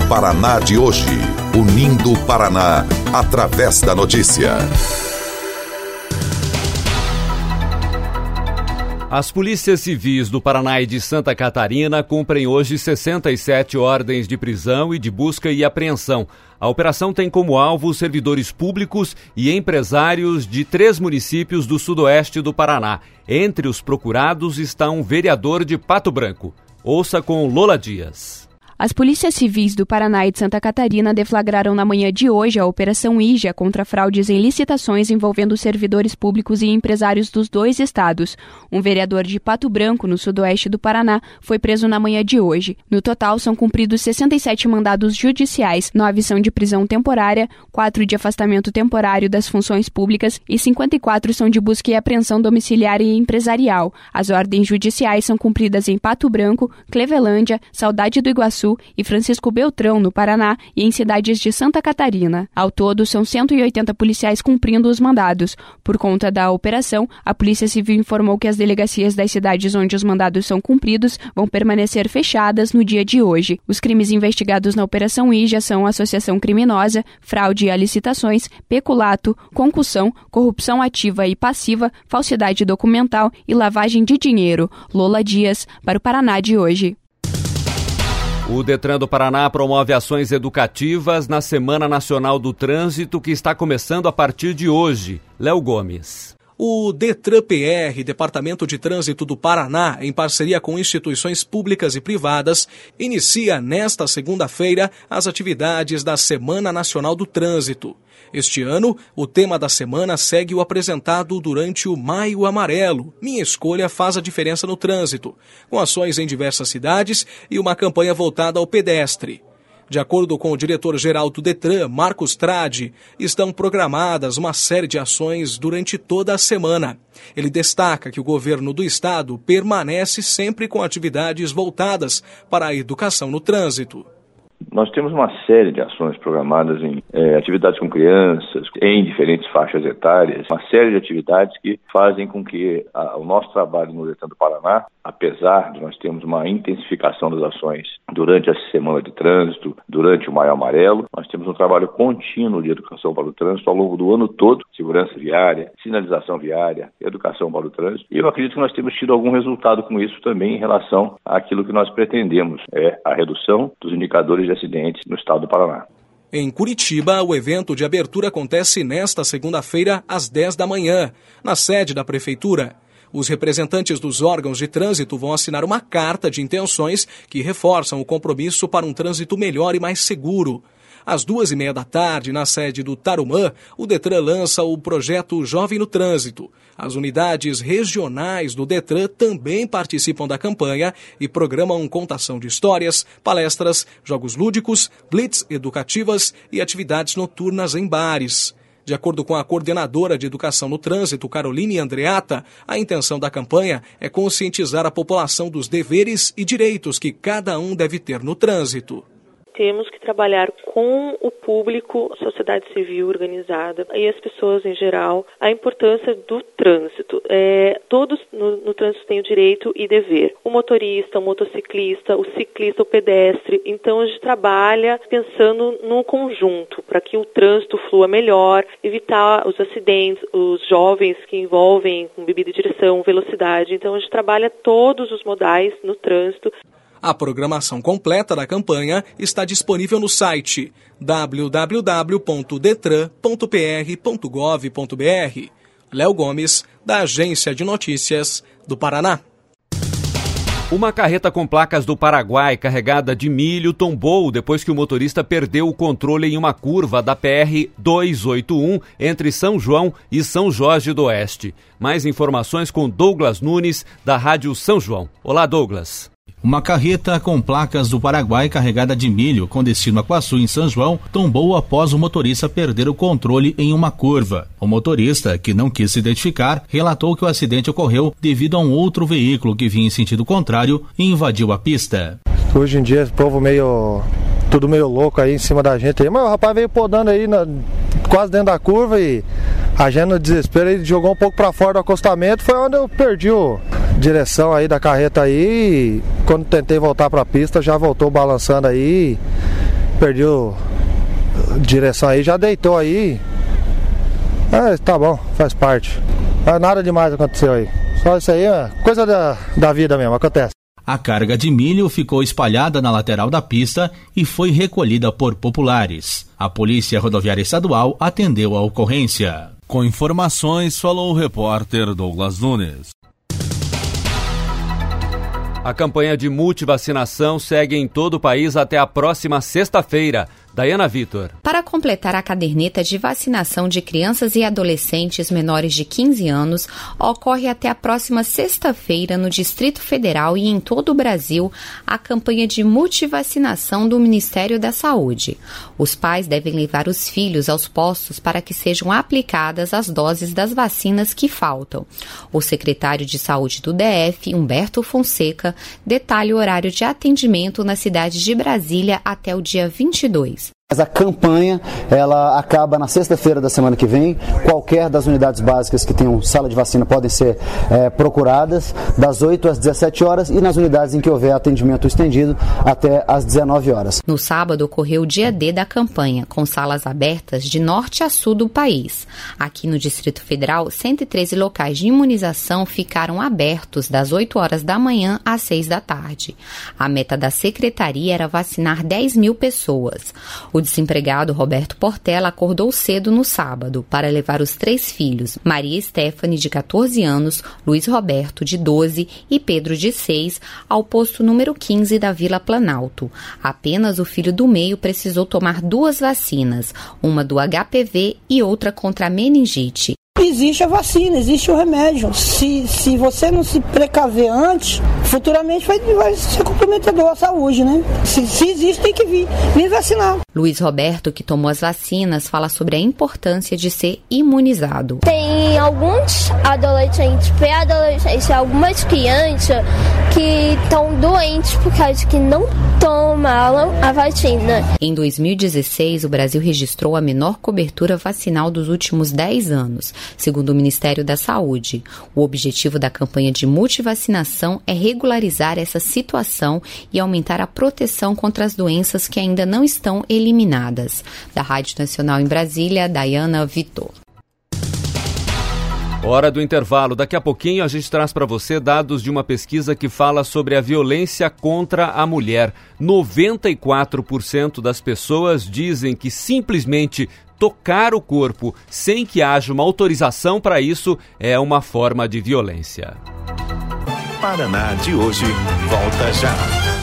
Paraná de hoje. Unindo o Paraná através da notícia. As polícias civis do Paraná e de Santa Catarina cumprem hoje 67 ordens de prisão e de busca e apreensão. A operação tem como alvo servidores públicos e empresários de 3 municípios do sudoeste do Paraná. Entre os procurados está um vereador de Pato Branco. Ouça com Lola Dias. As polícias civis do Paraná e de Santa Catarina deflagraram na manhã de hoje a Operação IJA contra fraudes em licitações envolvendo servidores públicos e empresários dos 2 estados. Um vereador de Pato Branco, no sudoeste do Paraná, foi preso na manhã de hoje. No total, são cumpridos 67 mandados judiciais, 9 são de prisão temporária, 4 de afastamento temporário das funções públicas e 54 são de busca e apreensão domiciliar e empresarial. As ordens judiciais são cumpridas em Pato Branco, Clevelândia, Saudade do Iguaçu e Francisco Beltrão, no Paraná, e em cidades de Santa Catarina. Ao todo, são 180 policiais cumprindo os mandados. Por conta da operação, a Polícia Civil informou que as delegacias das cidades onde os mandados são cumpridos vão permanecer fechadas no dia de hoje. Os crimes investigados na Operação IJA são associação criminosa, fraude a licitações, peculato, concussão, corrupção ativa e passiva, falsidade documental e lavagem de dinheiro. Lola Dias, para o Paraná de hoje. O Detran do Paraná promove ações educativas na Semana Nacional do Trânsito, que está começando a partir de hoje. Léo Gomes. O Detran-PR, Departamento de Trânsito do Paraná, em parceria com instituições públicas e privadas, inicia nesta segunda-feira as atividades da Semana Nacional do Trânsito. Este ano, o tema da semana segue o apresentado durante o Maio Amarelo. Minha escolha faz a diferença no trânsito, com ações em diversas cidades e uma campanha voltada ao pedestre. De acordo com o diretor-geral do Detran, Marcos Tradi, estão programadas uma série de ações durante toda a semana. Ele destaca que o governo do estado permanece sempre com atividades voltadas para a educação no trânsito. Nós temos uma série de ações programadas em atividades com crianças, em diferentes faixas etárias, uma série de atividades que fazem com que o nosso trabalho no Detran do Paraná, apesar de nós termos uma intensificação das ações durante a semana de trânsito, durante o Maio Amarelo, nós temos um trabalho contínuo de educação para o trânsito ao longo do ano todo, segurança viária, sinalização viária, educação para o trânsito, e eu acredito que nós temos tido algum resultado com isso também em relação àquilo que nós pretendemos, a redução dos indicadores de acidentes no estado do Paraná. Em Curitiba, o evento de abertura acontece nesta segunda-feira, às 10 da manhã, na sede da Prefeitura. Os representantes dos órgãos de trânsito vão assinar uma carta de intenções que reforçam o compromisso para um trânsito melhor e mais seguro. Às 2h30 da tarde, na sede do Tarumã, o Detran lança o projeto Jovem no Trânsito. As unidades regionais do Detran também participam da campanha e programam contação de histórias, palestras, jogos lúdicos, blitz educativas e atividades noturnas em bares. De acordo com a coordenadora de Educação no Trânsito, Caroline Andreata, a intenção da campanha é conscientizar a população dos deveres e direitos que cada um deve ter no trânsito. Temos que trabalhar com o público, a sociedade civil organizada e as pessoas em geral, a importância do trânsito. Todos no trânsito têm o direito e dever. O motorista, o motociclista, o ciclista, o pedestre. Então a gente trabalha pensando no conjunto, para que o trânsito flua melhor, evitar os acidentes, os jovens que envolvem com bebida de direção, velocidade. Então a gente trabalha todos os modais no trânsito. A programação completa da campanha está disponível no site www.detran.pr.gov.br. Léo Gomes, da Agência de Notícias do Paraná. Uma carreta com placas do Paraguai carregada de milho tombou depois que o motorista perdeu o controle em uma curva da PR-281 entre São João e São Jorge do Oeste. Mais informações com Douglas Nunes, da Rádio São João. Olá, Douglas. Uma carreta com placas do Paraguai carregada de milho com destino a Quaçu, em São João, tombou após o motorista perder o controle em uma curva. O motorista, que não quis se identificar, relatou que o acidente ocorreu devido a um outro veículo que vinha em sentido contrário e invadiu a pista. Hoje em dia, o povo tudo meio louco aí em cima da gente aí, mas o rapaz veio podando aí quase dentro da curva e a gente no desespero ele jogou um pouco para fora do acostamento, foi onde eu perdi a direção aí da carreta aí e quando tentei voltar para a pista já voltou balançando aí perdi a direção aí, já deitou aí. Tá bom, faz parte. Nada demais aconteceu aí. Só isso aí é coisa da vida mesmo, acontece. A carga de milho ficou espalhada na lateral da pista e foi recolhida por populares. A Polícia Rodoviária Estadual atendeu a ocorrência. Com informações, falou o repórter Douglas Nunes. A campanha de multivacinação segue em todo o país até a próxima sexta-feira. Daiana Vitor. Para completar a caderneta de vacinação de crianças e adolescentes menores de 15 anos, ocorre até a próxima sexta-feira no Distrito Federal e em todo o Brasil a campanha de multivacinação do Ministério da Saúde. Os pais devem levar os filhos aos postos para que sejam aplicadas as doses das vacinas que faltam. O secretário de Saúde do DF, Humberto Fonseca, detalha o horário de atendimento na cidade de Brasília até o dia 22. Mas a campanha, ela acaba na sexta-feira da semana que vem. Qualquer das unidades básicas que tenham sala de vacina podem ser procuradas das 8 às 17 horas e nas unidades em que houver atendimento estendido até às 19 horas. No sábado ocorreu o dia D da campanha, com salas abertas de norte a sul do país. Aqui no Distrito Federal, 113 locais de imunização ficaram abertos das 8 horas da manhã às 6 da tarde. A meta da secretaria era vacinar 10 mil pessoas. O desempregado Roberto Portela acordou cedo no sábado para levar os 3 filhos, Maria Stephanie, de 14 anos, Luiz Roberto, de 12 e Pedro, de 6, ao posto número 15 da Vila Planalto. Apenas o filho do meio precisou tomar 2 vacinas, uma do HPV e outra contra a meningite. Existe a vacina, existe o remédio. Se você não se precaver antes, futuramente vai ser comprometedor à saúde, né? Se existe, tem que vir vacinar. Luiz Roberto, que tomou as vacinas, fala sobre a importância de ser imunizado. Tem alguns adolescentes, pré-adolescentes, algumas crianças que estão doentes por causa que não tomaram a vacina. Em 2016, o Brasil registrou a menor cobertura vacinal dos últimos 10 anos. Segundo o Ministério da Saúde, o objetivo da campanha de multivacinação é regularizar essa situação e aumentar a proteção contra as doenças que ainda não estão eliminadas. Da Rádio Nacional em Brasília, Daiana Vitor. Hora do intervalo. Daqui a pouquinho a gente traz para você dados de uma pesquisa que fala sobre a violência contra a mulher. 94% das pessoas dizem que simplesmente tocar o corpo sem que haja uma autorização para isso é uma forma de violência. Paraná de hoje volta já.